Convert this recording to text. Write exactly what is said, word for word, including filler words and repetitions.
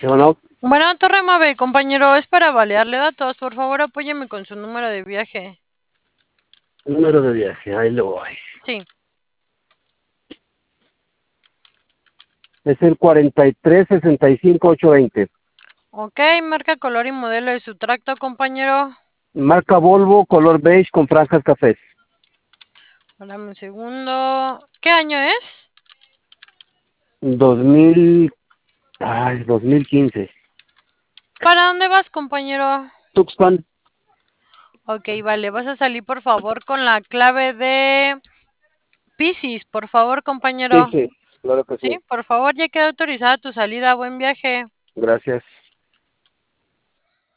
¿O no? Bueno, Torre Mave, compañero, es para balearle datos. Por favor, apóyeme con su número de viaje. Número de viaje, ahí lo voy. Sí. Es el cuarenta y tres sesenta y cinco ocho veinte. Ok, marca, color y modelo de su tracto, compañero. Marca Volvo, color beige con franjas cafés. Dame un segundo. ¿Qué año es? dos mil, ay, dos mil quince. ¿Para dónde vas, compañero? Tuxpan. Ok, vale, vas a salir por favor con la clave de Piscis, por favor, Sí, compañero. sí, claro que Sí, sí. por favor, ya queda autorizada tu salida. Buen viaje. Gracias.